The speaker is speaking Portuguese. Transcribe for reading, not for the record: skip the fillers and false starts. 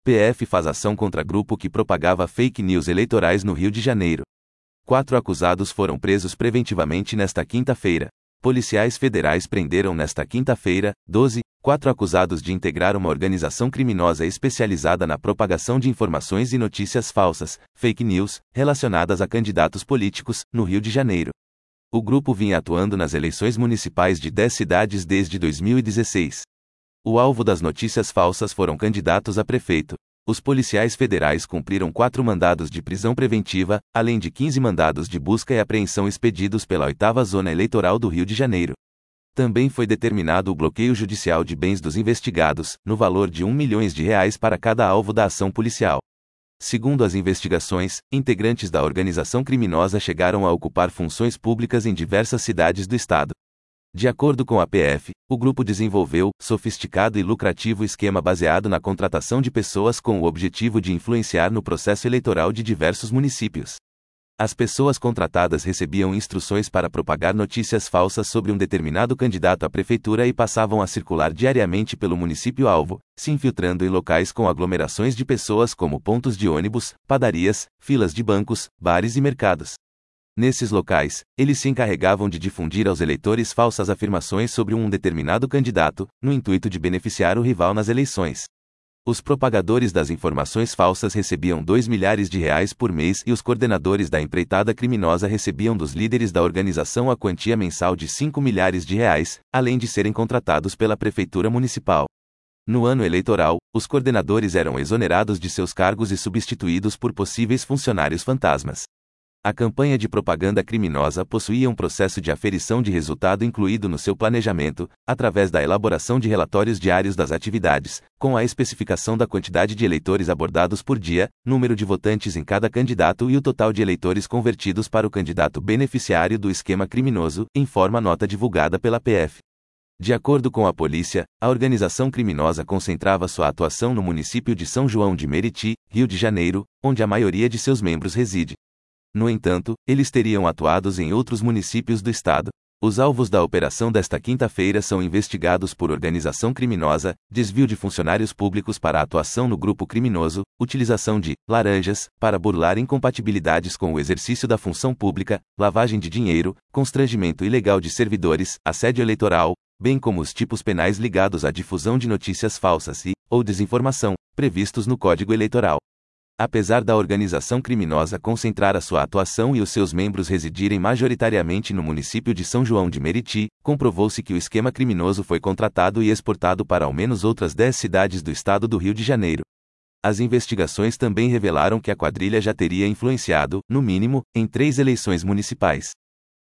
PF faz ação contra grupo que propagava fake news eleitorais no Rio de Janeiro. 4 acusados foram presos preventivamente nesta quinta-feira. Policiais federais prenderam nesta quinta-feira, 12, 4 acusados de integrar uma organização criminosa especializada na propagação de informações e notícias falsas, fake news, relacionadas a candidatos políticos, no Rio de Janeiro. O grupo vinha atuando nas eleições municipais de 10 cidades desde 2016. O alvo das notícias falsas foram candidatos a prefeito. Os policiais federais cumpriram 4 mandados de prisão preventiva, além de 15 mandados de busca e apreensão expedidos pela 8ª Zona Eleitoral do Rio de Janeiro. Também foi determinado o bloqueio judicial de bens dos investigados, no valor de R$1 milhão para cada alvo da ação policial. Segundo as investigações, integrantes da organização criminosa chegaram a ocupar funções públicas em diversas cidades do estado. De acordo com a PF, o grupo desenvolveu sofisticado e lucrativo esquema baseado na contratação de pessoas com o objetivo de influenciar no processo eleitoral de diversos municípios. As pessoas contratadas recebiam instruções para propagar notícias falsas sobre um determinado candidato à prefeitura e passavam a circular diariamente pelo município-alvo, se infiltrando em locais com aglomerações de pessoas como pontos de ônibus, padarias, filas de bancos, bares e mercados. Nesses locais, eles se encarregavam de difundir aos eleitores falsas afirmações sobre um determinado candidato, no intuito de beneficiar o rival nas eleições. Os propagadores das informações falsas recebiam R$2 milhares por mês e os coordenadores da empreitada criminosa recebiam dos líderes da organização a quantia mensal de R$5 milhares, além de serem contratados pela prefeitura municipal. No ano eleitoral, os coordenadores eram exonerados de seus cargos e substituídos por possíveis funcionários fantasmas. A campanha de propaganda criminosa possuía um processo de aferição de resultado incluído no seu planejamento, através da elaboração de relatórios diários das atividades, com a especificação da quantidade de eleitores abordados por dia, número de votantes em cada candidato e o total de eleitores convertidos para o candidato beneficiário do esquema criminoso, informa a nota divulgada pela PF. De acordo com a polícia, a organização criminosa concentrava sua atuação no município de São João de Meriti, Rio de Janeiro, onde a maioria de seus membros reside. No entanto, eles teriam atuado em outros municípios do estado. Os alvos da operação desta quinta-feira são investigados por organização criminosa, desvio de funcionários públicos para atuação no grupo criminoso, utilização de laranjas para burlar incompatibilidades com o exercício da função pública, lavagem de dinheiro, constrangimento ilegal de servidores, assédio eleitoral, bem como os tipos penais ligados à difusão de notícias falsas ou desinformação, previstos no Código Eleitoral. Apesar da organização criminosa concentrar a sua atuação e os seus membros residirem majoritariamente no município de São João de Meriti, comprovou-se que o esquema criminoso foi contratado e exportado para ao menos outras 10 cidades do estado do Rio de Janeiro. As investigações também revelaram que a quadrilha já teria influenciado, no mínimo, em 3 eleições municipais.